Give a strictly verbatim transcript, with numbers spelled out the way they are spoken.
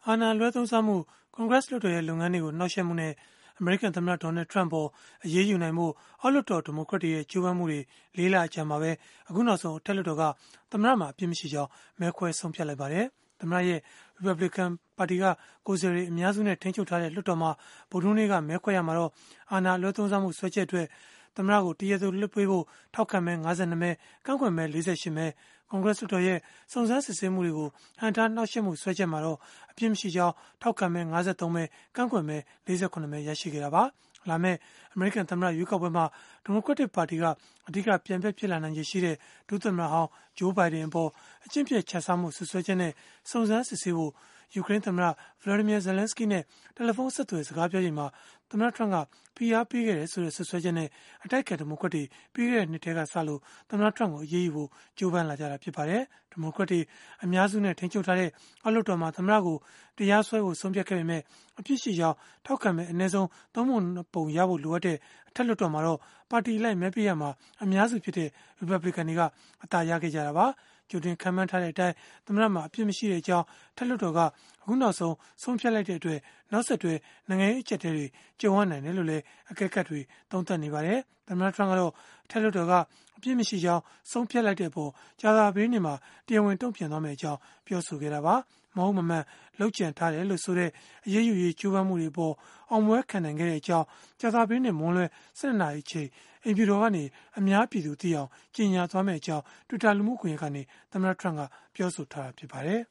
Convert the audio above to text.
အာဏာလွဲသုံးစားမှုကွန်ဂရက်လွှတ်တော်ရဲ့လုပ်ငန်းတွေကိုနှောက်ယှက်မှုနဲ့အမေရိကန်သမ္မတဒေါ်နယ်ထရန့်ပေါ်အရေးယူနိုင်မှုအောက်လွှတ်တော်ဒီမိုကရက်တွေရဲ့ကြိုးပမ်းမှုတွေလေးလအကြာမှာပဲအခုနောက်ဆုံးအထက်လွှတ်တော်ကသမ္မတမှာအပြစ်မရှိကြောင်းမဲခွဲဆုံးဖြတ်လိုက်ပါတယ်။သမ္မတရဲ့ Republican ပါတီကကိုယ်စားလှယ်အများစုနဲ့ထိန်းချုပ်ထားတဲ့လွှတ်တော်မှာဗုဒ္ဓဟူးနေ့ကမဲခွဲရမှာတော့အာဏာလွဲသုံးစားမှုဆွဲချက်အတွက်သမ္မတကိုတရားသူလွှတ်ပေးဖို့ထောက်ခံမဲ၅၂မဲကန့်ကွက်မဲ၄၈မဲကွန်ဂရက်လွှတ်တော်ရဲ့စုံစမ်းစစ်ဆေးမှုတွေကိုဟန်တာနှောက်ယှက်မှုဆွဲချက်မှာတော့အပြစ်မရှိကြောင်းထောက်ခံမဲ၅၃မဲကန့်ကွက်မဲ၄၈မဲရရှိခဲ့တာပါ။လာမယ့်အမေရိကန်သမ္မတရွေးကောက်ပွဲမှာဒီမိုကရက်တစ်ပါတီကအဓိကပြိုင်ဘက်ဖြစ်လာနိုင်ခြေရှိတဲ့ဒုသမ္မတဟောင်းဂျိုးဘိုင်ဒန်အပေါ်အကျင့်ပြတ်ခြစားမှုဆွဆွဲချက်နဲ့စုံစမ်းစစ်ဆေးဖို့ယူကရိန်းသမ္မတဗလာဒီမီယာဇယ်လန်စကီနဲ့တယ်လီဖုန်းဆက်သွယ်စကားပြောချိန်မှာသမ္မတထရန့်ကဖိအားပေးခဲ့တယ်ဆိုတဲ့ဆွဆွဲချက်နဲ့အတိုက်အခံဒီမိုကရက်တွေပြီးခဲ့တဲ့နှစ်ထဲကစလို့သမ္မတထရန့်ကိုအရေးယူဖို့ကြိုးပမ်းလာကြတာဖြစ်ပါတယ်။ဒီမိုကရက်တွေအများစုနဲ့ထိန်းချုပ်ထားတဲ့အောက်လွှတ်တော်မှာသမ္မတကိုတရားစွဲဖို့ဆုံးဖြတ်ခဲ့ပေမဲ့အပြစ်ရှိကြောင်းထောက်ခံမဲ့အနည်းဆုံးသုံးပုံပုံရဖို့လိုအပ်တဲ့အထက်လွှတ်တော်မှာတော့ပါတီလိုက်မဲပေးရမှာအများစုဖြစ်တဲ့ Republican တွေကအသာရခဲ့ကြတာပါ။ကြိုတင်ခံမှန်းထားတဲ့အတိုင်းသမ္မတမှာအပြစ်မရှိတဲ့အကြောင်းထက်လွှတ်တော်ကအခုနောက်ဆုံးဆုံးဖြတ်လိုက်တဲ့အတွက်နောက်ဆက်တွဲနိုင်ငံရေးအကျပ်အတည်းတွေကြုံရနိုင်တယ်လို့လည်းအကဲခတ်တွေသုံးသပ်နေပါတယ်။သမ္မတထရန့်ကတော့ထက်လွှတ်တော်ကအပြစ်မရှိကြောင်းဆုံးဖြတ်လိုက်တဲ့အပေါ်ကြာသပတေးနေ့မှာတရားဝင်တုံ့ပြန်သွားမယ့်အကြောင်းပြောဆိုခဲ့တာပါ။မဟုတ်မမှန်လှုပ်ကြံထားတယ်လို့ဆိုတဲ့အရေးယူရေးကြိုးပမ်းမှုတွေပေါ်အောင်ပွဲခံနိုင်ခဲ့တဲ့အကြောင်းကြာသပတေးနေ့မွန်းလွဲ၁၂နာရီချိန်အိမ်ဖြူတော်ကနေအများပြည်သူသိအောင်ကြေညာသွားမယ့်အကြောင်း Twitter လူမှုကွန်ရက်ကနေသမ္မတထရန့်ကပြောဆိုထားတာဖြစ်ပါတယ်